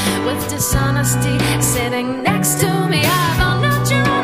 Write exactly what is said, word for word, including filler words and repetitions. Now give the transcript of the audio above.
with dishonesty sitting next to me. I found out you're